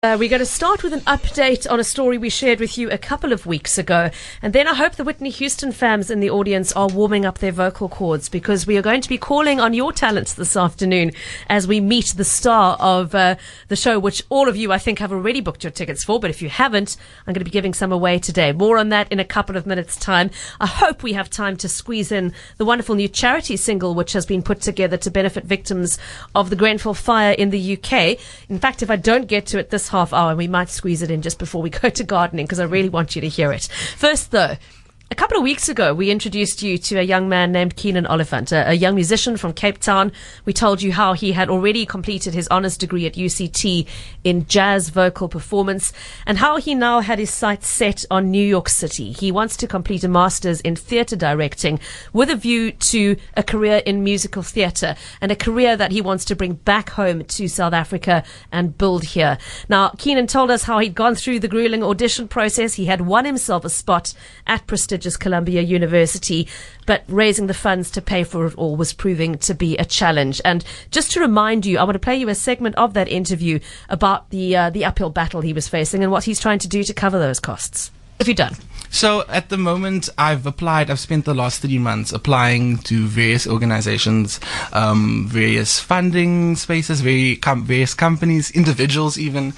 We're going to start with an update on a story we shared with you a couple of weeks ago. And then I hope the Whitney Houston fans in the audience are warming up their vocal cords, because we are going to be calling on your talents this afternoon as we meet the star of the show, which all of you, I think, have already booked your tickets for. But if you haven't, I'm going to be giving some away today. More on that in a couple of minutes' time. I hope we have time to squeeze in the wonderful new charity single, which has been put together to benefit victims of the Grenfell fire in the UK. In fact, if I don't get to it this half hour, we might squeeze it in just before we go to gardening, because I really want you to hear it. First, though, a couple of weeks ago, we introduced you to a young man named Keenan Oliphant, a young musician from Cape Town. We told you how he had already completed his honours degree at UCT in jazz vocal performance, and how he now had his sights set on New York City. He wants to complete a master's in theatre directing with a view to a career in musical theatre, and a career that he wants to bring back home to South Africa and build here. Now, Keenan told us how he'd gone through the grueling audition process. He had won himself a spot at prestigious Columbia University, but raising the funds to pay for it all was proving to be a challenge. And just to remind you, I want to play you a segment of that interview about the uphill battle he was facing and what he's trying to do to cover those costs. Have you done? So at the moment, I've spent the last 3 months applying to various organizations, various funding spaces, various companies, individuals even,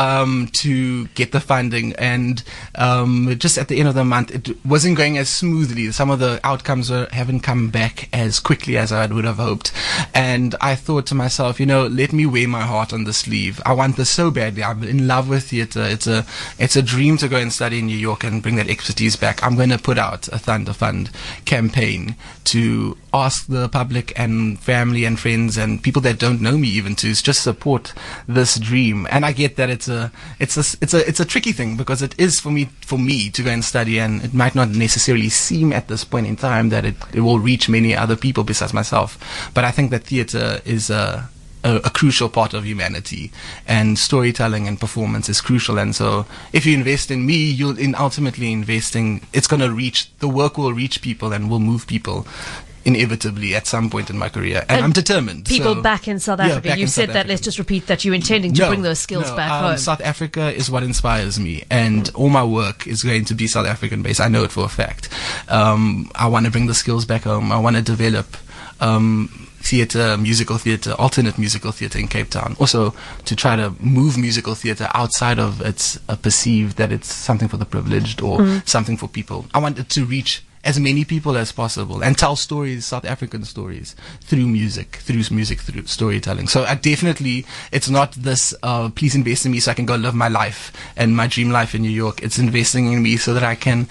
to get the funding. And just at the end of the month, it wasn't going as smoothly. Some of the outcomes haven't come back as quickly as I would have hoped. And I thought to myself, let me wear my heart on the sleeve. I want this so badly. I'm in love with theater. It's a dream to go and study in New York and bring that expertise back. I'm going to put out a Thunder Fund campaign to ask the public and family and friends and people that don't know me even to just support this dream. And I get that it's a tricky thing, because it is for me to go and study, and it might not necessarily seem at this point in time that it will reach many other people besides myself. But I think that theater is a crucial part of humanity, and storytelling and performance is crucial. And so if you invest in me, you'll ultimately investing, the work will reach people and will move people inevitably at some point in my career. And I'm determined. People back in South Africa. You said that. Let's just repeat that. You're intending to bring those skills back home. South Africa is what inspires me, and all my work is going to be South African based. I know it for a fact. I want to bring the skills back home. I want to develop theatre, musical theatre, alternate musical theatre in Cape Town. Also, to try to move musical theatre outside of its perceived that it's something for the privileged or something for people. I want it to reach as many people as possible and tell stories, South African stories, through music, through storytelling. So it's not this, please invest in me so I can go live my life and my dream life in New York. It's investing in me so that I can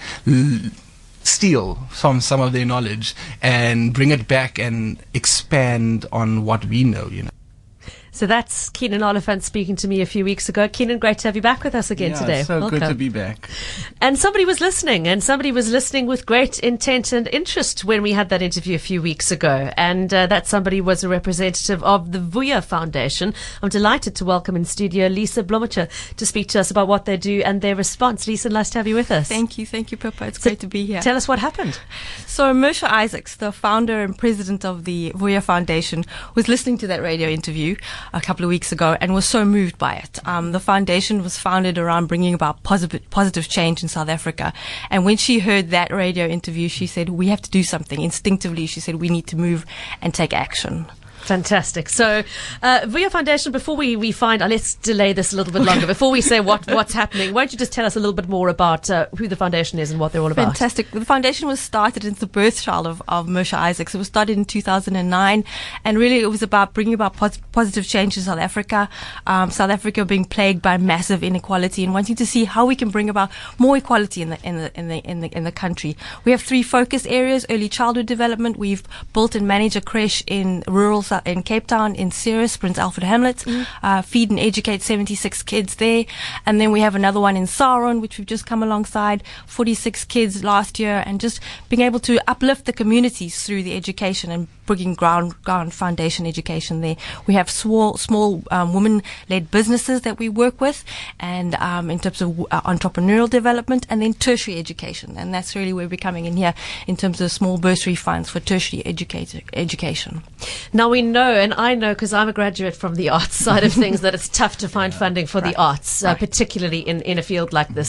steal from some of their knowledge and bring it back and expand on what we know, So that's Keenan Oliphant speaking to me a few weeks ago. Keenan, great to have you back with us again today. So Welcome. Good to be back. And somebody was listening with great intent and interest when we had that interview a few weeks ago. And that somebody was a representative of the Vuya Foundation. I'm delighted to welcome in studio Lisa Blomacher to speak to us about what they do and their response. Lisa, nice to have you with us. Thank you, Pippa. It's great to be here. Tell us what happened. So Mersha Isaacs, the founder and president of the Vuya Foundation, was listening to that radio interview a couple of weeks ago and was so moved by it. The foundation was founded around bringing about positive change in South Africa. And when she heard that radio interview, she said, we have to do something. Instinctively, she said, we need to move and take action. Fantastic. So, Vuya Foundation, before we find, let's delay this a little bit longer. Before we say what's happening, why don't you just tell us a little bit more about who the foundation is and what they're all about? Fantastic. The foundation was started, it's the birth child of Mersha Isaacs. It was started in 2009, and really it was about bringing about positive change in South Africa. South Africa being plagued by massive inequality, and wanting to see how we can bring about more equality in the country. We have 3 focus areas: early childhood development. We've built and managed a creche in in Cape Town, in Ceres, Prince Alfred Hamlet, feed and educate 76 kids there. And then we have another one in Saron, which we've just come alongside, 46 kids last year, and just being able to uplift the communities through the education and bringing ground foundation education there. We have small women-led businesses that we work with, and in terms of entrepreneurial development, and then tertiary education. And that's really where we're coming in here in terms of small bursary funds for tertiary education. Now we know, and I know because I'm a graduate from the arts side of things, that it's tough to find funding for the arts, particularly in a field like this.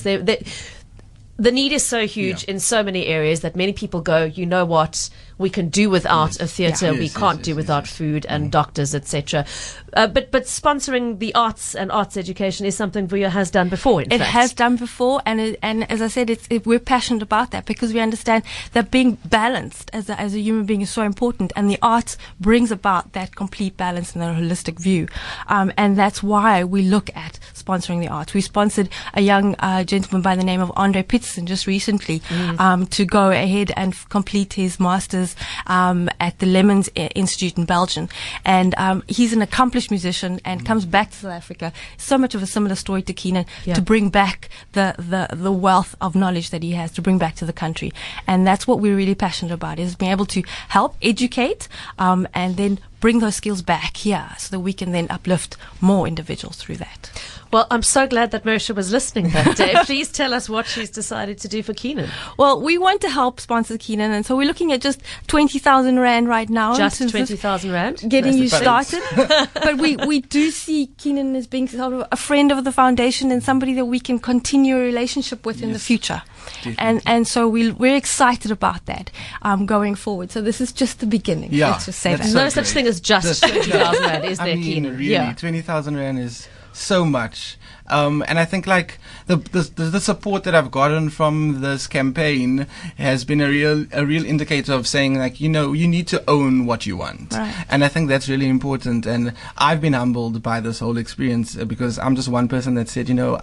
The need is so huge in so many areas that many people go, you know what, we can do without a theatre, we can't do without food and doctors, etc. But sponsoring the arts and arts education is something Vuyo has done before, in fact. It has done before, and as I said, we're passionate about that because we understand that being balanced as a human being is so important, and the arts brings about that complete balance and a holistic view. And that's why we look at sponsoring the arts. We sponsored a young gentleman by the name of Andre Pitson just recently to go ahead and complete his master's at the Lemons Institute in Belgium. And he's an accomplished musician and comes back to South Africa. So much of a similar story to Keenan, to bring back the wealth of knowledge that he has, to bring back to the country. And that's what we're really passionate about, is being able to help educate and then bring those skills back here so that we can then uplift more individuals through that. Well, I'm so glad that Mersha was listening that day. Please tell us what she's decided to do for Keenan. Well, we want to help sponsor Keenan, and so we're looking at just 20,000 Rand right now. Just 20,000 Rand? Getting you started. But we do see Keenan as being sort of a friend of the foundation and somebody that we can continue a relationship with in the future. And so we're excited about that going forward. So this is just the beginning. Yeah, let's just say that. No such thing as just 20,000 Rand, is there, I mean, Keenan? really, 20,000 Rand is so much. And I think like the support that I've gotten from this campaign has been a real indicator of saying, like, you know, you need to own what you want. Right. And I think that's really important. And I've been humbled by this whole experience because I'm just one person that said, you know,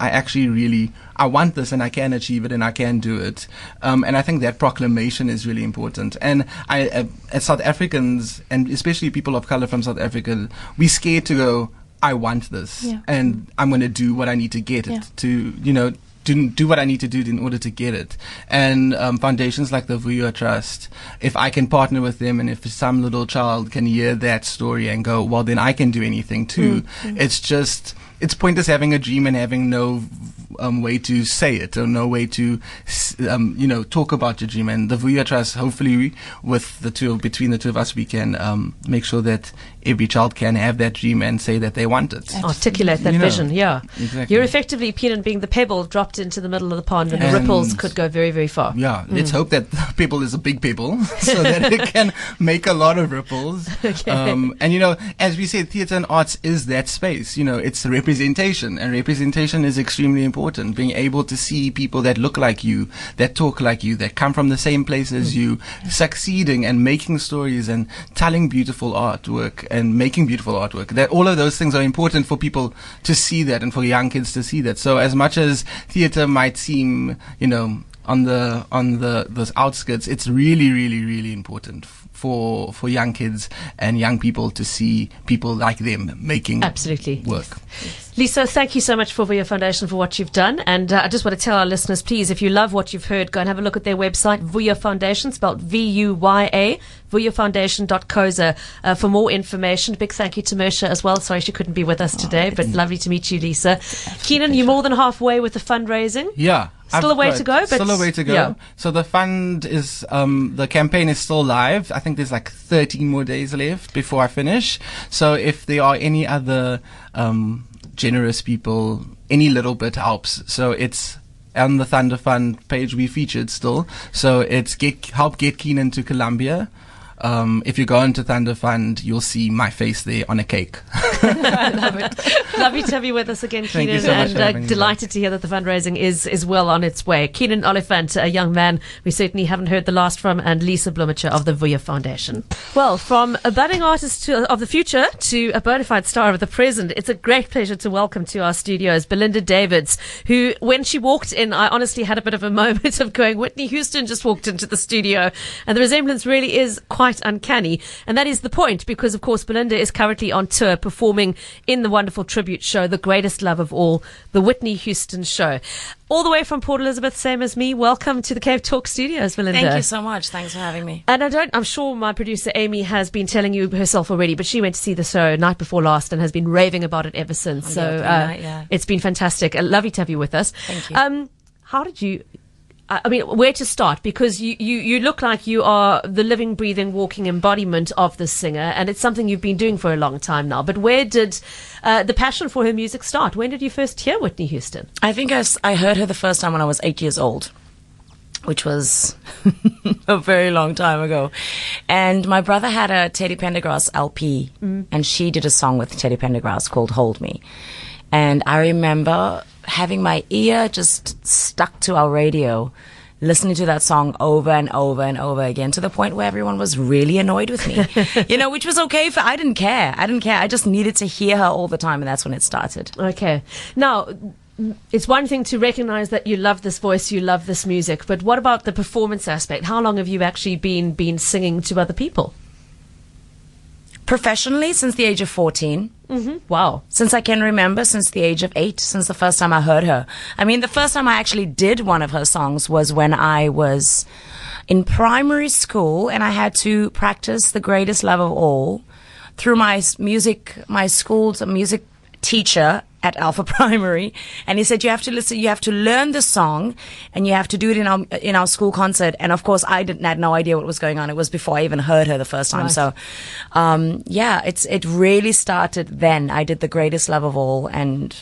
I want this and I can achieve it and I can do it. And I think that proclamation is really important. And as South Africans, and especially people of color from South Africa, we're scared to go, I want this, and I'm going to do what I need to get it to, you know, do what I need to do in order to get it. And foundations like the Vuyo Trust, if I can partner with them and if some little child can hear that story and go, well, then I can do anything too. It's pointless having a dream and having no way to say it or no way to, talk about your dream. And the Vuyo Trust, hopefully, between the two of us, we can make sure that every child can have that dream and say that they want it. Articulate that vision, Exactly. You're effectively, Keenan, being the pebble dropped into the middle of the pond, and the ripples could go very, very far. Yeah, let's hope that the pebble is a big pebble so that it can make a lot of ripples. Okay. And, you know, as we said, theatre and arts is that space. You know, it's representation, and representation is extremely important. Being able to see people that look like you, that talk like you, that come from the same place as you, succeeding and making stories and telling beautiful artwork and making beautiful artwork. That all of those things are important for people to see that and for young kids to see that. So as much as theatre might seem, you know, on the outskirts, it's really, really, really important for young kids and young people to see people like them making work. Lisa, thank you so much for Vuyo Foundation for what you've done. And I just want to tell our listeners, please, if you love what you've heard, go and have a look at their website, Vuyo Foundation, spelled VUYA, vuyofoundation.coza, for more information. Big thank you to Mersha as well. Sorry she couldn't be with us today, but lovely to meet you, Lisa. Keenan, you're more than halfway with the fundraising. Yeah. Still a way to go, but still a way to go. Yeah. So the fund is, the campaign is still live. I think there's like 13 more days left before I finish. So if there are any other generous people, any little bit helps. So it's on the Thunder Fund page we featured still. So it's help get Keenan to Colombia. If you go into Thunder Fund, you'll see my face there on a cake. I love it. Lovely to have you with us again, Keenan. Thank you so much for having me delighted to hear that the fundraising is well on its way. Keenan Oliphant, a young man we certainly haven't heard the last from, and Lisa Blumacher of the Vuyo Foundation. Well, from a budding artist of the future to a bona fide star of the present, it's a great pleasure to welcome to our studios Belinda Davids, who, when she walked in, I honestly had a bit of a moment of going, Whitney Houston just walked into the studio, and the resemblance really is quite uncanny. And that is the point, because, of course, Belinda is currently on tour performing performing in the wonderful tribute show, The Greatest Love of All, The Whitney Houston Show. All the way from Port Elizabeth, same as me. Welcome to the Cave Talk Studios, Belinda. Thank you so much. Thanks for having me. And I'm sure my producer Amy has been telling you herself already, but she went to see the show night before last and has been raving about it ever since. It's been fantastic. Lovely to have you with us. Thank you. How did you... I mean, where to start? Because you look like you are the living, breathing, walking embodiment of this singer, and it's something you've been doing for a long time now. But where did the passion for her music start? When did you first hear Whitney Houston? I think I heard her the first time when I was 8 years old, which was a very long time ago. And my brother had a Teddy Pendergrass LP, and she did a song with Teddy Pendergrass called Hold Me. And I remember having my ear just stuck to our radio, listening to that song over and over and over again, to the point where everyone was really annoyed with me, which was okay. I didn't care. I just needed to hear her all the time, and that's when it started. Okay. Now, it's one thing to recognize that you love this voice, you love this music, but what about the performance aspect? How long have you actually been singing to other people? Professionally, since the age of 14. Wow. Since I can remember, since the age of 8, since the first time I heard her. I mean, the first time I actually did one of her songs was when I was in primary school, and I had to practice The Greatest Love of All through my school's music teacher at Alpha Primary, and he said, you have to learn the song, and you have to do it in our school concert. And of course, I had no idea what was going on. It was before I even heard her the first time. Right. So, it really started then. I did The Greatest Love of All, and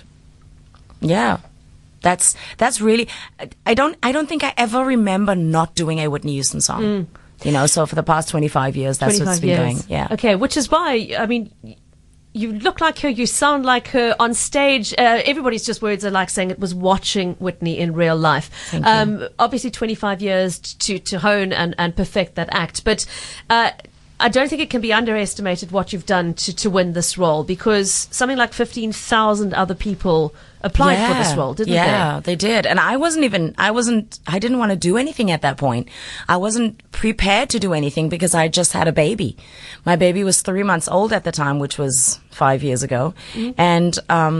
that's really. I don't think I ever remember not doing a Whitney Houston song. So for the past 25 years, that's what it's been going. Yeah. Okay, which is why, I mean, you look like her, you sound like her on stage. Everybody's just words are like saying it was watching Whitney in real life. Obviously 25 years to hone and perfect that act. But I don't think it can be underestimated what you've done to win this role, because something like 15,000 other people applied for this role, didn't they? Yeah, they did. And I didn't want to do anything at that point. I wasn't prepared to do anything because I just had a baby. My baby was 3 months old at the time, which was 5 years ago. And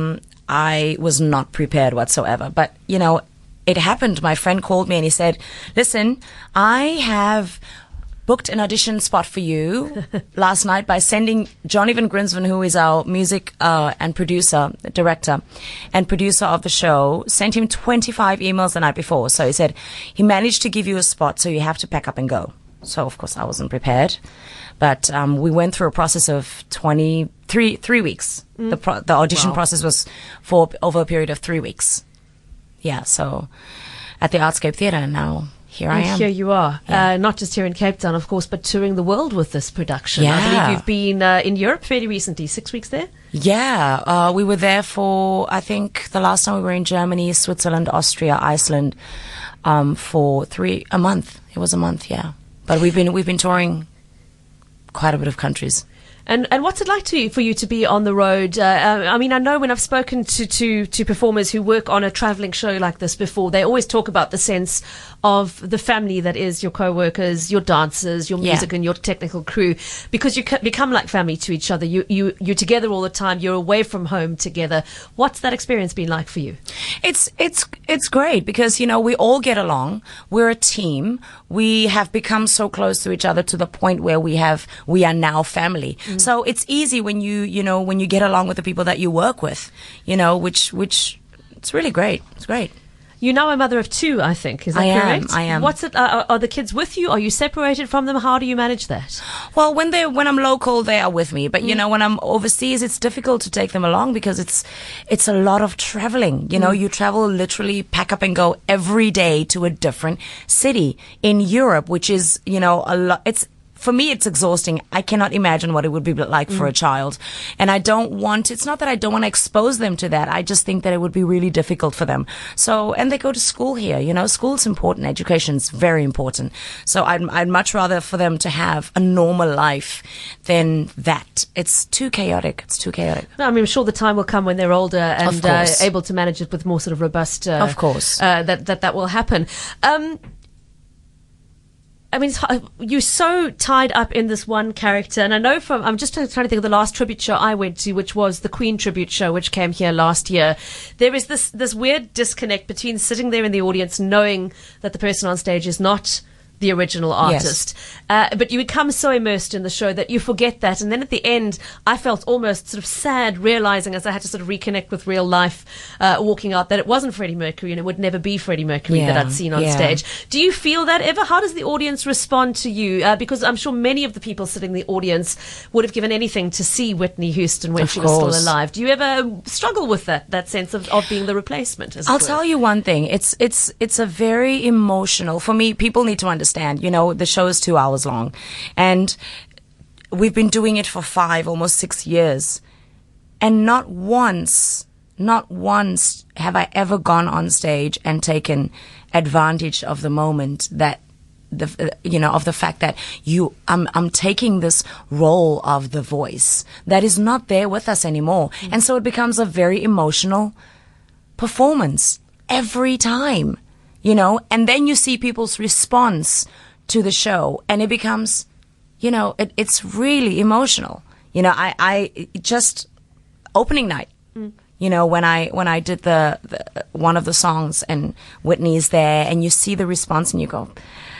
I was not prepared whatsoever. But, it happened. My friend called me and he said, listen, I have booked an audition spot for you last night by sending Johnny Van Grinsven, who is our music and director and producer of the show, sent him 25 emails the night before. So he said, he managed to give you a spot, so you have to pack up and go. So, of course, I wasn't prepared. But we went through a process of 3 weeks. The audition process was for over a period of 3 weeks. Yeah, so at the Artscape Theatre, and now here I am. Here you are. Yeah. Not just here in Cape Town, of course, but touring the world with this production. Yeah. I believe you've been in Europe fairly recently, 6 weeks there? Yeah. We were there for, I think, the last time we were in Germany, Switzerland, Austria, Iceland, for a month. It was a month, yeah. But we've been touring quite a bit of countries. And what's it like for you to be on the road? I mean, I know when I've spoken to performers who work on a traveling show like this before, they always talk about the sense of the family that is your co-workers, your dancers, your music and your technical crew, because you become like family to each other. You're together all the time. You're away from home together. What's that experience been like for you? It's great because, we all get along. We're a team. We have become so close to each other to the point where we are now family. So it's easy when you get along with the people that you work with, which it's really great. It's great. You're now a mother of 2, I think. Is that correct? I am. What's it? Are the kids with you? Are you separated from them? How do you manage that? Well, when I'm local, they are with me. But when I'm overseas, it's difficult to take them along because it's a lot of traveling. You travel literally, pack up and go every day to a different city in Europe, which is a lot. For me, it's exhausting. I cannot imagine what it would be like for a child. And it's not that I don't want to expose them to that. I just think that it would be really difficult for them. So, and they go to school here, school's important. Education's very important. So I'd much rather for them to have a normal life than that. It's too chaotic. No, I mean, I'm sure the time will come when they're older and able to manage it with more sort of robust, of course, that will happen. I mean, you're so tied up in this one character. And I know I'm just trying to think of the last tribute show I went to, which was the Queen tribute show, which came here last year. There is this weird disconnect between sitting there in the audience knowing that the person on stage is not the original artist. But you become so immersed in the show that you forget that. And then at the end, I felt almost sort of sad realizing as I had to sort of reconnect with real life, walking out, that it wasn't Freddie Mercury and it would never be Freddie Mercury that I'd seen on stage. Do you feel that ever? How does the audience respond to you? Because I'm sure many of the people sitting in the audience would have given anything to see Whitney Houston when she was still alive. Do you ever struggle with that sense of being the replacement? I'll tell you one thing. It's a very emotional, for me, people need to understand, the show is 2 hours long and we've been doing it for 5, almost 6 years. And not once have I ever gone on stage and taken advantage of the moment that of the fact that I'm taking this role of the voice that is not there with us anymore. Mm-hmm. And so it becomes a very emotional performance every time. And then you see people's response to the show and it becomes, it's really emotional. I just opening night, when I did the one of the songs and Whitney's there and you see the response and you go,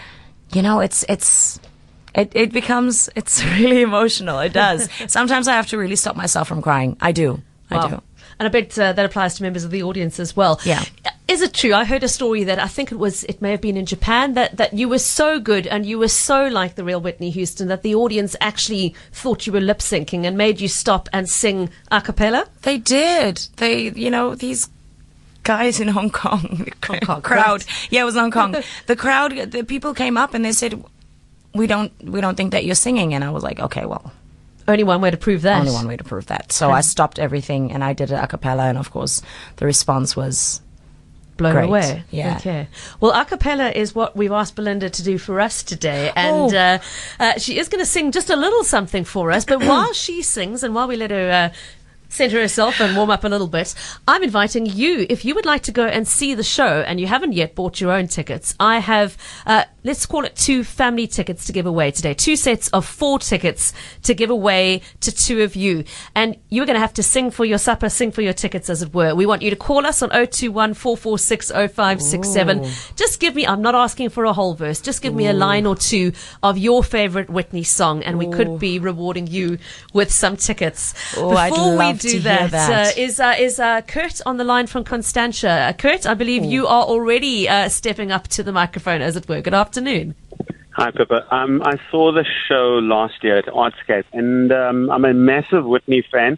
it becomes really emotional. It does. Sometimes I have to really stop myself from crying. I do. And I bet that applies to members of the audience as well. Yeah. Is it true? I heard a story that I think it may have been in Japan that you were so good and you were so like the real Whitney Houston that the audience actually thought you were lip syncing and made you stop and sing a cappella? They did. These guys in Hong Kong, crowd. Right. Yeah, it was Hong Kong. The people came up and they said, we don't think that you're singing. And I was like, okay, well. Only one way to prove that. Only one way to prove that. So I stopped everything and I did it a cappella, and of course the response was blown great. Away. Yeah. Okay. Well, a cappella is what we've asked Belinda to do for us today, and she is going to sing just a little something for us. But while she sings and while we let her center herself and warm up a little bit, I'm inviting you, if you would like to go and see the show and you haven't yet bought your own tickets, I have, let's call it 2 family tickets to give away today. 2 sets of 4 tickets to give away to 2 of you. And you're going to have to sing for your supper, sing for your tickets, as it were. We want you to call us on 021 446 0567. Just give me, I'm not asking for a whole verse, just give me a line or 2 of your favorite Whitney song, and we could be rewarding you with some tickets. Before we do that. Is Kurt on the line from Constantia? Kurt, I believe you are already stepping up to the microphone, as it were. Good afternoon. Hi, Pippa. I saw the show last year at Artscape, and I'm a massive Whitney fan.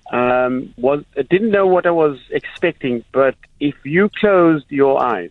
I didn't know what I was expecting, but if you closed your eyes,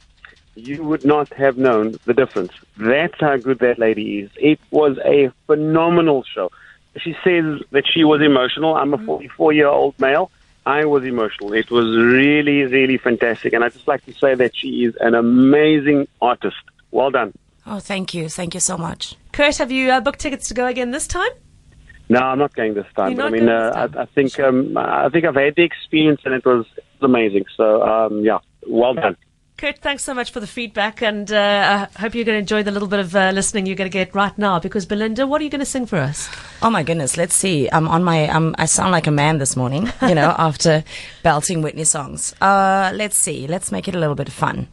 you would not have known the difference. That's how good that lady is. It was a phenomenal show. She says that she was emotional. I'm a 44-year-old male. I was emotional. It was really, really fantastic. And I'd just like to say that she is an amazing artist. Well done. Oh, thank you. Thank you so much. Kurt, have you booked tickets to go again this time? No, I'm not going this time. You're But not I think I've had the experience and it was amazing. So, well done. Kurt, thanks so much for the feedback, and I hope you're going to enjoy the little bit of listening you're going to get right now, because Belinda, what are you going to sing for us? Oh my goodness, let's see. I sound like a man this morning, after belting Whitney songs. Let's see. Let's make it a little bit fun.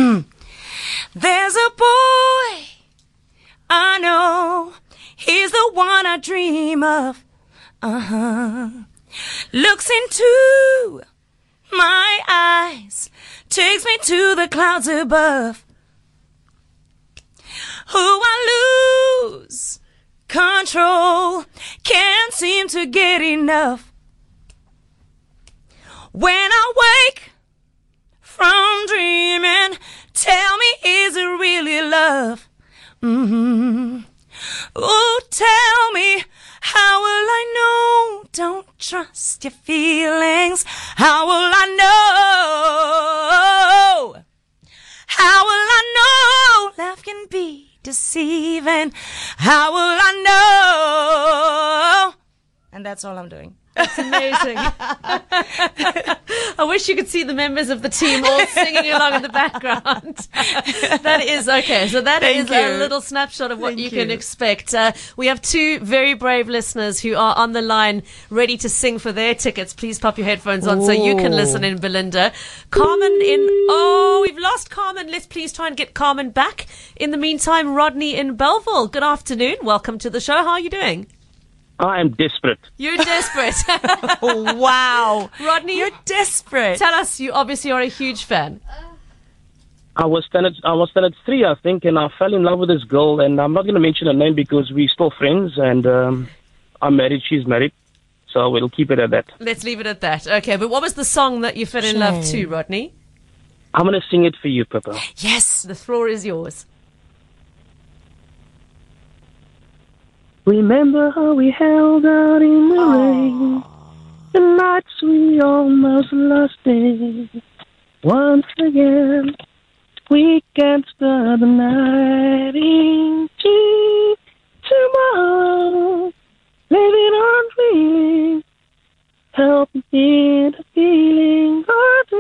There's a boy I know. He's the one I dream of. Looks into my eyes, takes me to the clouds above. Who I lose control, can't seem to get enough. When I wake from dreaming, tell me, is it really love? Oh, tell me, how will I know? Don't trust your feelings. How will I know? How will I know? Love can be deceiving. How will I know? And that's all I'm doing. That's amazing. I wish you could see the members of the team all singing along in the background. That is okay. So that is a little snapshot of what you can expect. We have two very brave listeners who are on the line ready to sing for their tickets. Please pop your headphones on so you can listen in, Belinda. Carmen we've lost Carmen. Let's please try and get Carmen back. In the meantime, Rodney in Belleville. Good afternoon. Welcome to the show. How are you doing? I am desperate. You're desperate. Oh, wow. Rodney, You're desperate. tell us, you obviously are a huge fan. I was standard 3, I think, and I fell in love with this girl, and I'm not going to mention her name because we're still friends, and I'm married, she's married, so we'll keep it at that. Let's leave it at that. Okay, but what was the song that you fell in love to, Rodney? I'm going to sing it for you, Pippa. Yes. The floor is yours. Remember how we held out in the rain, the nights we almost lost it. Once again, we can't start the night into tomorrow. Living on feeling, help me feel the feeling once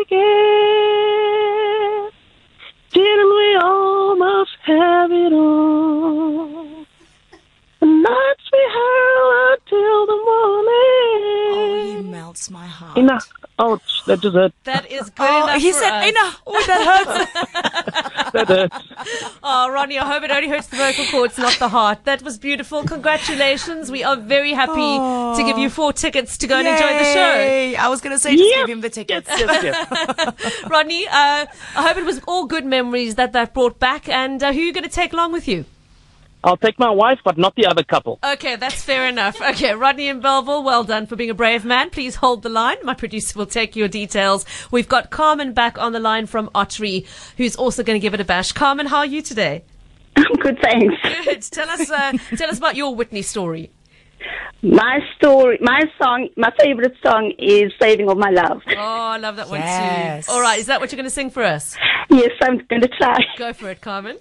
again. Didn't we almost have it all? The nights we held until the morning. Oh, he melts my heart. Enough. Ouch, that just hurt. That is good enough He for said, us. enough. Oh, that hurts. That hurts. Oh, Rodney, I hope it only hurts the vocal cords, not the heart. That was beautiful. Congratulations. We are very happy to give you 4 tickets to go and enjoy the show. Yay. I was going to say, just give him the tickets. Yes. Rodney, I hope it was all good memories that brought back. And who are you going to take along with you? I'll take my wife, but not the other couple. Okay, that's fair enough. Okay, Rodney in Belleville, well done for being a brave man. Please hold the line. My producer will take your details. We've got Carmen back on the line from Ottery, who's also going to give it a bash. Carmen, how are you today? I'm good, thanks. Good. Tell us about your Whitney story. My favorite song is Saving All My Love. Oh, I love that one Yes. too. All right, is that what you're going to sing for us? Yes, I'm going to try. Go for it, Carmen.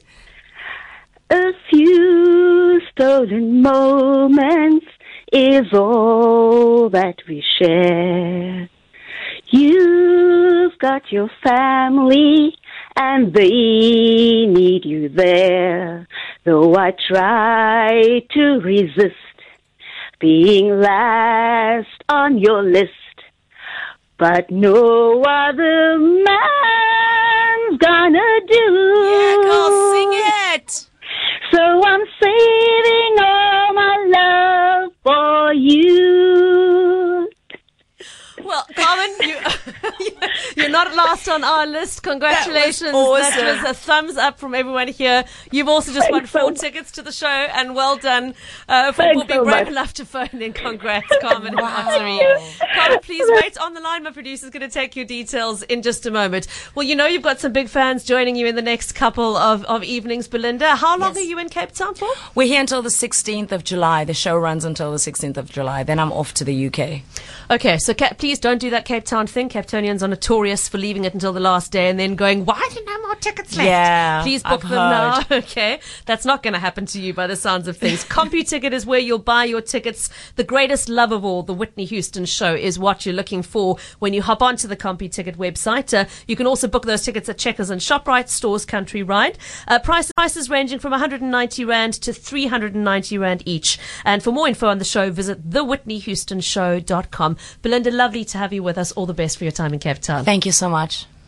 A few stolen moments is all that we share. You've got your family and they need you there. Though I try to resist being last on your list, but no other man's gonna do. Yeah, girl, sing it. So I'm saving all my love for you. Well, Carmen, you're not last on our list. Congratulations. That was That was a thumbs up from everyone here. You've also just won Thanks so 4 much. tickets to the show, and well done for Thanks being so brave much. enough to phone in. Congrats, Carmen and Ottery. Carmen, please wait on the line. My producer's going to take your details in just a moment. Well, you know you've got some big fans joining you in the next couple of evenings, Belinda. How long are you in Cape Town for? We're here until the 16th of July. The show runs until the 16th of July. Then I'm off to the UK. Okay, so please don't do that Cape Town thing. Cape Townians are notorious for leaving it until the last day and then going, why are there no more tickets left? Yeah, Please book I've them now. heard. Okay, that's not going to happen to you by the sounds of things. CompuTicket is where you'll buy your tickets. The greatest love of all, the Whitney Houston show, is what you're looking for when you hop onto the CompuTicket website. You can also book those tickets at Checkers and ShopRite, Stores Country Ride. Prices ranging from 190 Rand to 390 Rand each. And for more info on the show, visit thewhitneyhoustonshow.com. Belinda, lovely to have you with us. All the best for your time in Cape Town. Thank you so much.